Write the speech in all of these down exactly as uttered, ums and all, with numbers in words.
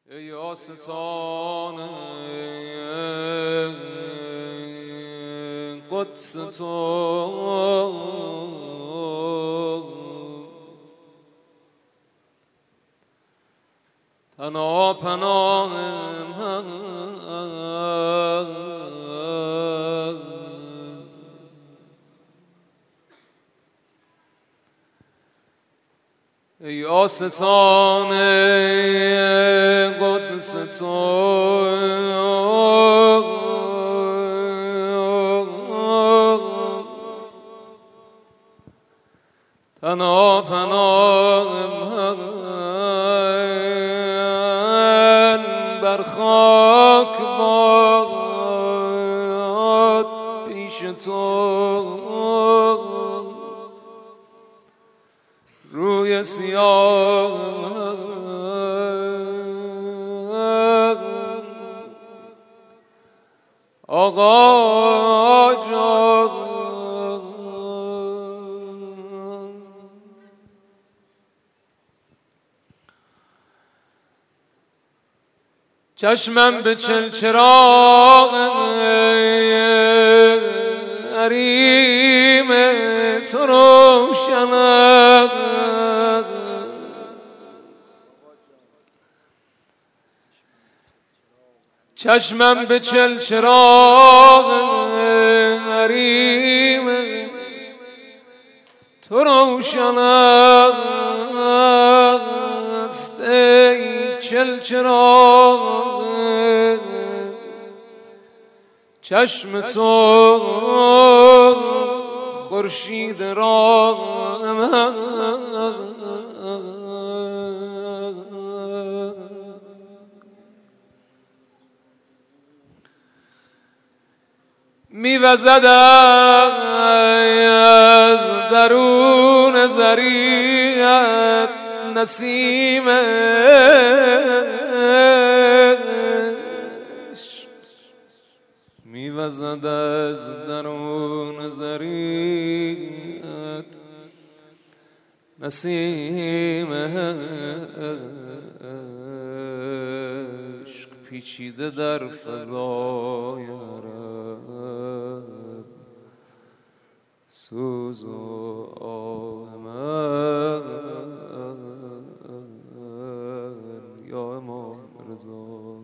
ای آستان قدس تو، تنها پناه من، ای آستان قدس تو، تنها پناه من، بر خاک باد پیش تو، روی سیاه آقا جان. چشمم به چلچراغ حریم تو روشن است، چشمم به چلچراغ حریم تو روشن است، ای چلچراغ چشم تو خورشید را میوزد از درون ذریعت نسیم عشق، میوزد از درون ذریعت نسیم عشق، پیچیده در فضای عرب سوز و آه من، یا امام رضا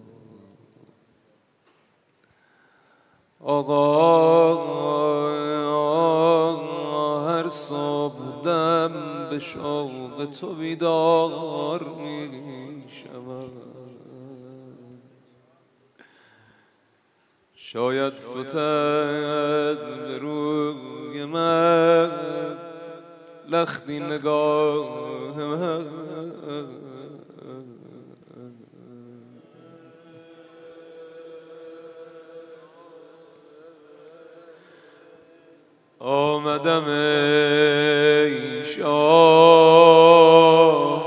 آقا، هر صبح دم به شوق تو بیدار می شود، شاید فتد به روی من لختی نگاه من، آمدم ای شاه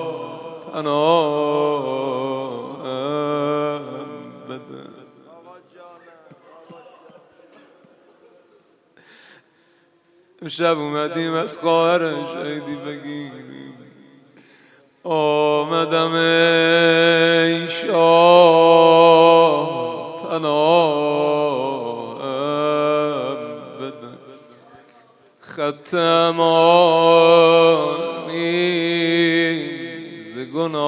پناهم بده، امشب اومدیم از خواهر شهیدی بگیریم، آمدم ای شاه پناهم بده، خط امانی ز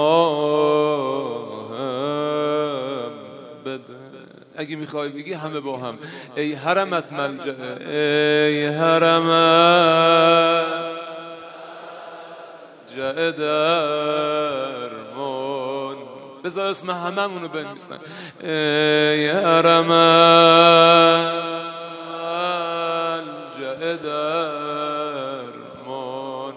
گناهم بده. اگه میخوای بگی همه با هم، ای حرمت ملجأ، ای حرمت جأ درمان، بذار اسم همه مونو بنویسن، ای حرمت ملجأ درمان،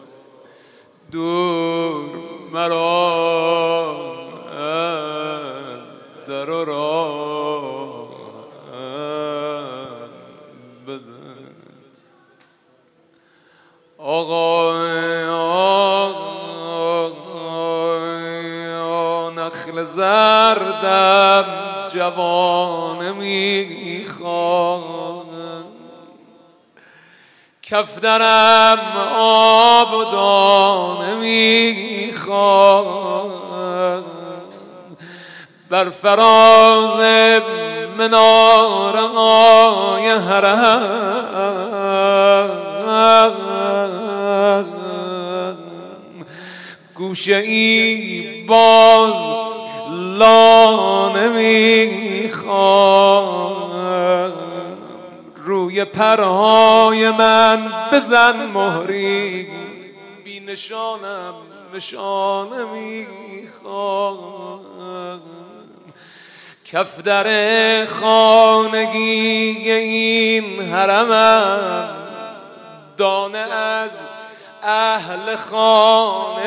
دور مرا از در و راه بده، آقا نخل زردم جوانه میخواد، کف درم آب و دانه میخواد، بر فراز مناره‌های حرم گوشه ای باز لانه میخواد روی پرهای من بزن مهری بی نشانم نشانه میخواد کف در خانگی این حرمم دانه از اهل خانه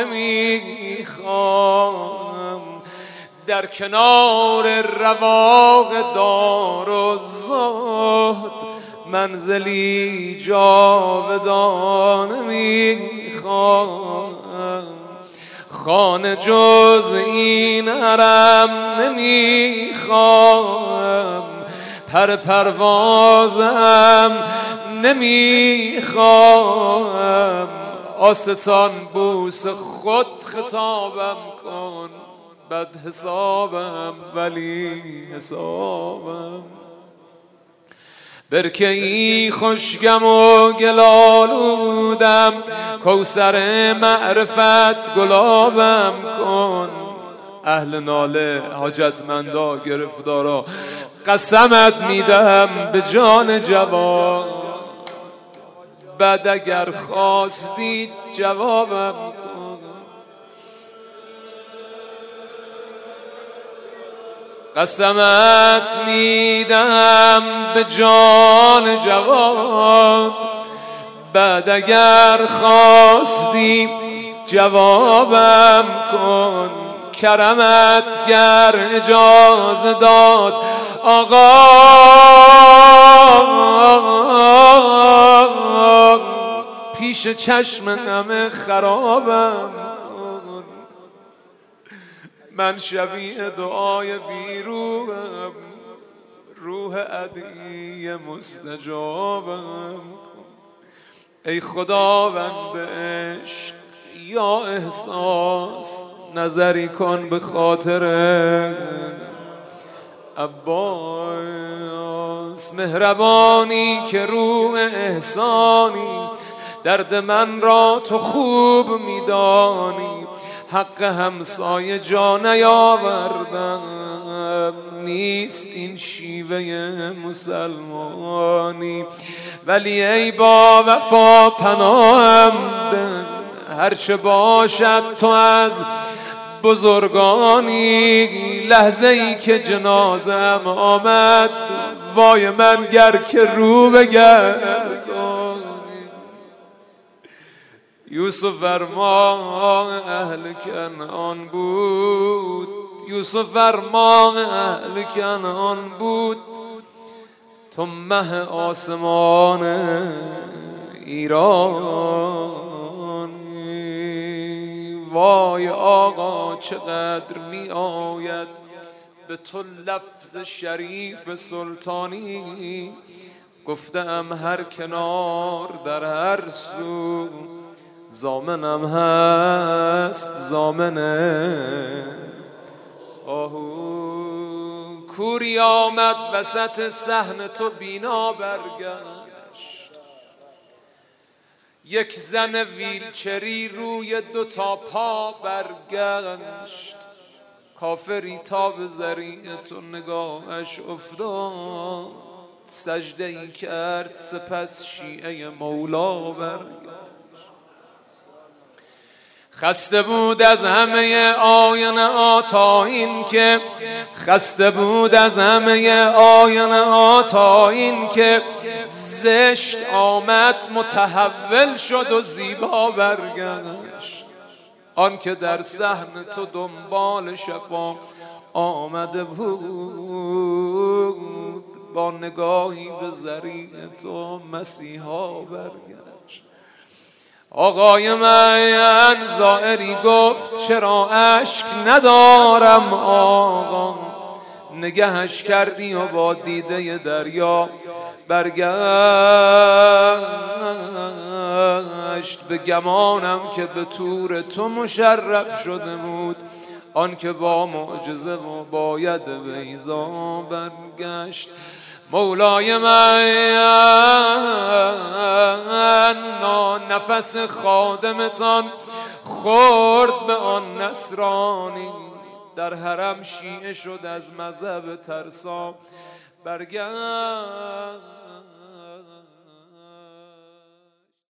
میخوام در کنار رواق دار و زهد منزلی جاودانه میخوام خانه جز این حرم نمیخوام پر پروازم نمیخوام آستان بوس خود خطابم کن بد حسابم ولی حسابم برکه ای خوشگم و گلالودم کوثر معرفت گلابم کن اهل ناله حاجتمندا گرفتارا قسمت میدم به جان جوان بعد اگر خواستی جوابم کن قسمت میدم به جان جوان بعد اگر خواستی جوابم کن کرمت گر اجازه داد آقا پیش چشم نم خرابم کن من شبیه دعای بیروهم روح ادعی مستجابم کن ای خداوند عشق یا احساس نظری کن به خاطر عباس مهربانی که روح احسانی درد من را تو خوب میدانی حق همسایه جا نیاوردم نیست این شیوه مسلمانی ولی ای با وفا پناهم ده هرچه باشد تو از بزرگانی لحظه ای که جنازم آمد وای من گر که رو بگردانی یوسف ارمان اهل کنعان بود یوسف ارمان اهل کنعان بود تو مه آسمان ایرانی وای آقا چقدر می آید به تو لفظ شریف سلطانی گفتم هر کنار در هر سو زامنم هست زامنه آهو کوری آمد وسط صحن تو بینا برگشت یک زن ویلچری روی دو تا پا برگشت کافری تا به ذریع تو نگاهش افتاد سجده ای کرد سپس شیعه مولا برگشت خسته بود از همه آینه ها تا این که خسته بود از همه آینه ها تا این که زشت آمد متحول شد و زیبا برگشت آن که در صحن تو دنبال شفا آمده بود با نگاهی به ذریع تو مسیحا برگشت آقای من زائری گفت چرا اشک ندارم آقا نگهش کردی و با دیده دریا برگشت به گمانم که به طور تو مشرف شده بود آن که با معجزه و باید بیضا برگشت. مولای من نفس خادمتان خورد به آن نصرانی، در حرم شیعه شد از مذهب ترسا برگشت.